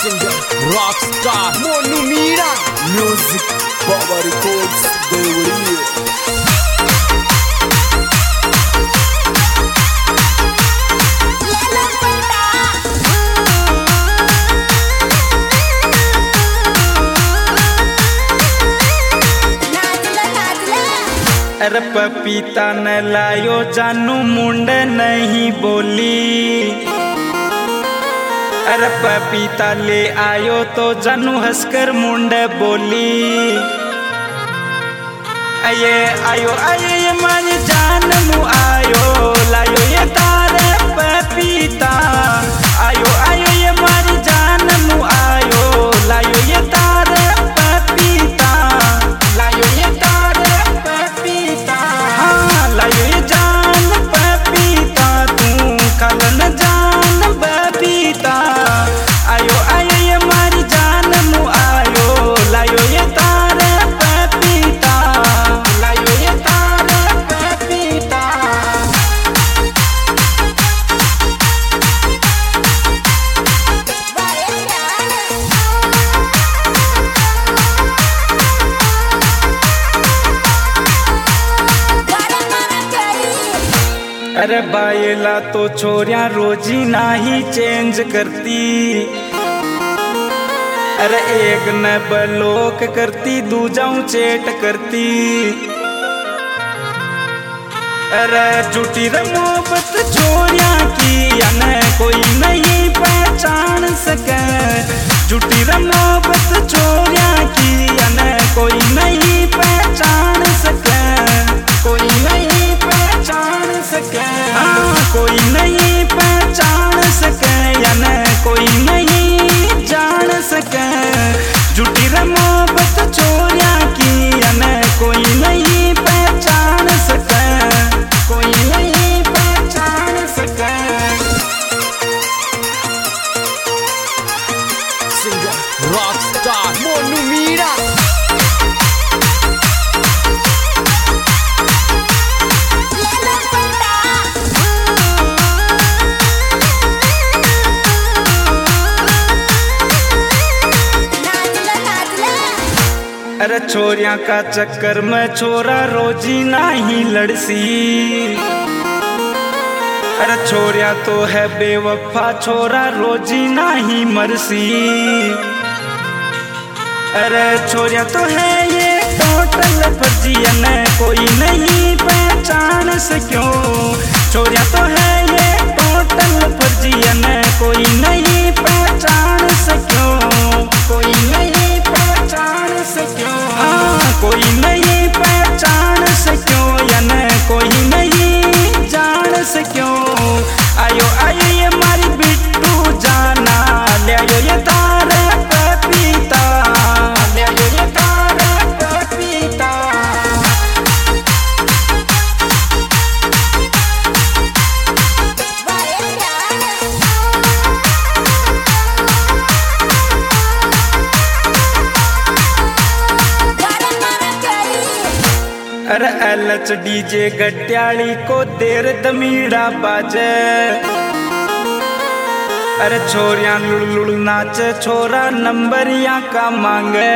Singer rockstar Monu Meera music Baba records Deoria. अरे पपीता न लायो जानू मुंड नहीं बोली। अरे पपीता ले आयो तो जानू हंसकर मुंड बोली। अये आयो ये मन जान मु आयो लायो ये तारे पपीता। आयो ये मन जान मु आयो लायो ये तारे पपीता। लायो ये तारे पपीता। हाँ लायो ये जान पपीता तू कल न जान पपीता। आयो ये मारी जान मु आयो लायो ये तारे पपीता। लायो ये तारे पपीता। अरे बायला तो छोरियां रोजी नाही चेंज करती। अरे एक न बलोक करती दूजाऊ चेट करती। अरे झूठी मोहब्बत छोरियां की अन कोई नहीं पहचान सके। झूठी मोहब्बत छोरियां की अन कोई नहीं पहचान सके। कोई नहीं पहचान सके। हाँ कोई नहीं पहचान सके यान कोई नहीं जान सके। झूठी मोहब्बत छोरियां की यान कोई नहीं पहचान सके। कोई नहीं पहचान सके। सिंगर रॉकस्टार मोनू मीरा अरे छोरियां का चक्कर में छोरा रोजी नहीं लड़सी। अरे छोरिया तो है बेवफा छोरा रोजी नहीं मरसी। अरे छोरिया तो है ये टोटल फर्जियन कोई नहीं पहचान सक्यो। छोरिया तो है ये टोटल फर्जियन कोई नहीं पहचान सक्यो। कोई नहीं पहचान सक्यो। हाँ कोई नहीं पहचान सक्यो यान कोई नहीं जान सक्यो। आयो ये मारी बिट्टू जाना ले आयो ये तारे पपीता। ले आयो ये तारे पपीता। अरे एलच डीजे गट्याली को देर दमीड़ा बाजे। अरे छोरियां लुड़ नाचे छोरा नंबरिया का मांगे।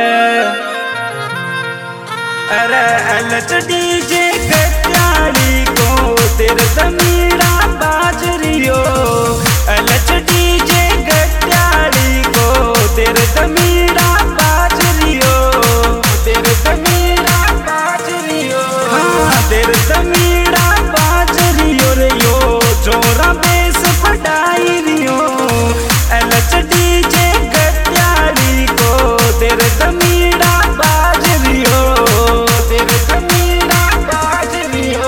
अरे एलच डीजे गट्याली को देर दमीड़ा बाज रियो। एलच डीजे गट्याली को देर दमीड़ा बाज रियो। देर दमीड़ा बाज रियो। हाँ देर दमीड़ा बाज रियो रे यो जोरा बेस पढ़ाई रियो। एलच डीजे गट्याली को देर दमीड़ा बाज रियो। देर दमीड़ा बाज रियो।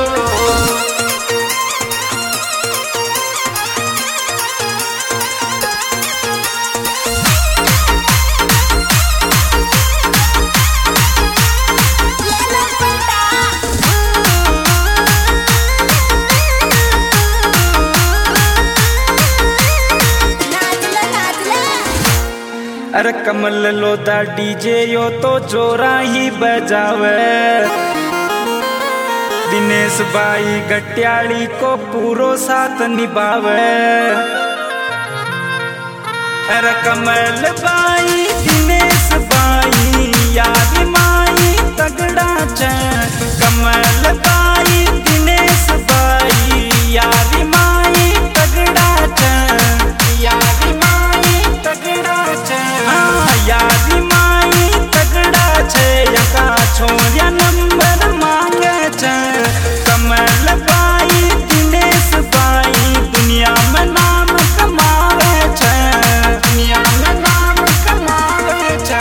अरे कमल लोदा डीजे यो तो जोरा ही बजावे। दिनेश भाई गट्याली को पूरो साथ निभावे। अरे कमल बाई दिनेश बाई यारी माई तगड़ा च कमल बाई दिनेश बाई यारी माई तगड़ा च यारी माई तगड़ा च हाँ यारी माई तगड़ा छ यका छोरिया नंबर मांगे च कमल बाई दिनेश बाई दुनिया में नाम कमावे छ दुनिया में नाम कमावे छ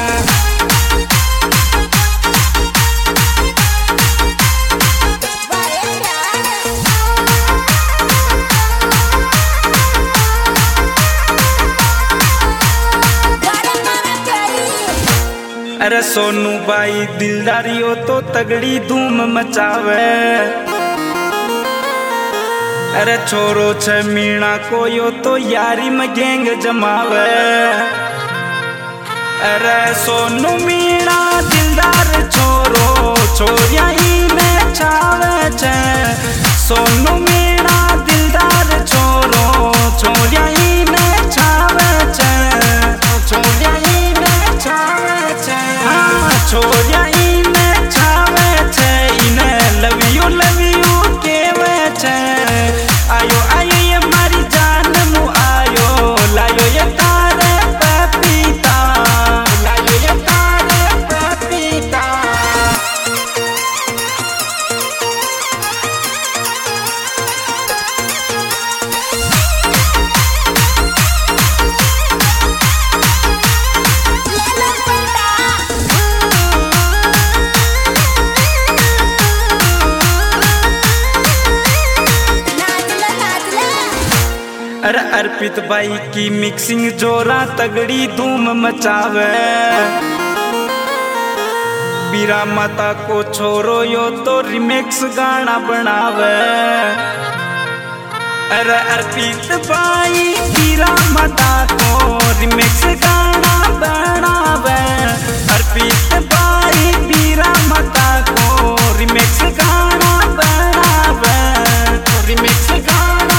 अरे सोनू बाई दिलदारियों तो तगड़ी धूम मचावे अरे छोरो छ मीणा को यो तो यारी में गैंग जमावे अरे सोनू मीणा दिलदार छोरो छोरिया ही में छावे छ सोनू मीणा दिलदार छोरो छोरिया ही में छावे छ छोरिया ही में छावे छ हाँ छोरिया इने छावे छ इने लव यू केवे छ आयो आयो ये मारी जान मु आयो लायो ये तारे पपीता लायो ये तारे पपीता अरे अर्पित बाई की मिक्सिंग जोरा तगड़ी धूम मचावे बीरा माता को छोरो यो तो रिमिक्स गाना बनावे अरे अर्पित बाई बीरा माता को रिमिक्स गाना बनावे अर्पित बाई बीरा माता को रिमिक्स गाना बनावे रिमिक्स गाना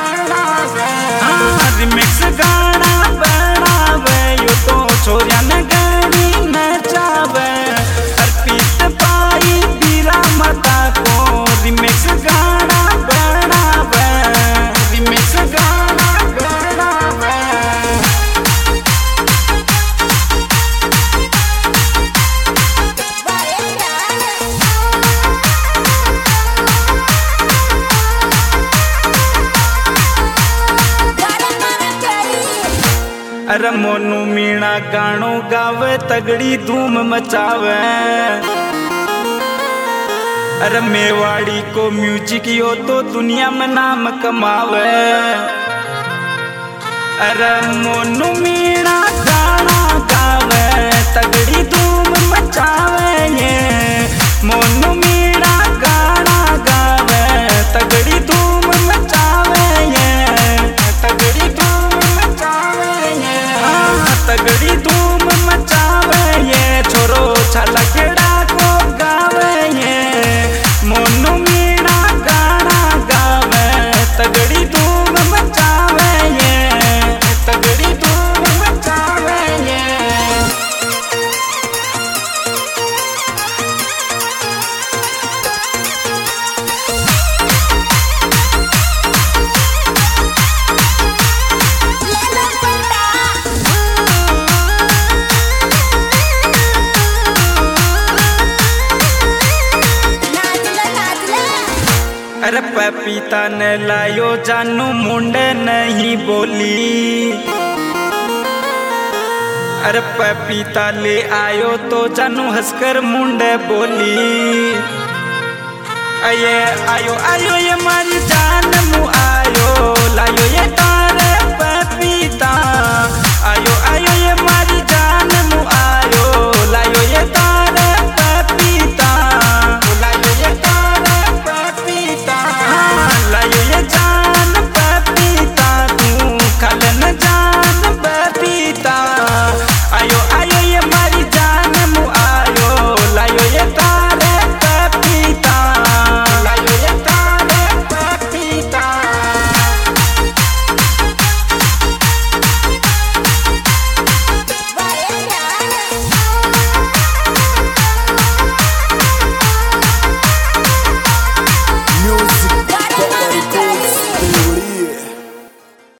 रिमिक्स गाना बनावे यो तो छोरिया ने गानी नचावे अर्पित बाई बीरा माता को रिमिक्स गाना बनावे रिमिक्स गाना बनावे अरे मोनू मीणा गानो गावे तगड़ी धूम मचावे अरे मेवाड़ी को म्यूजिक यो तो दुनिया में नाम कमावे अरे मोनू मीणा गाना गावे तगड़ी धूम मचावे ये मोनू मीणा गाना गावे तगड़ी धूम मचावे ये तगड़ी धूम मचावे ये हाँ तगड़ी धूम मचावे ये छोरो छलकड़ा को गावे ये मोनू मीणा गाना गावे तगड़ी धूम मचावे ये तगड़ी धूम मचावे ये अरे पपीता ने लायो जानू मुंडे नहीं बोली अरे पपीता ले आयो तो जानू हंसकर मुंडे बोली अये आयो आयो ये मारी जान मु आयो लायो ये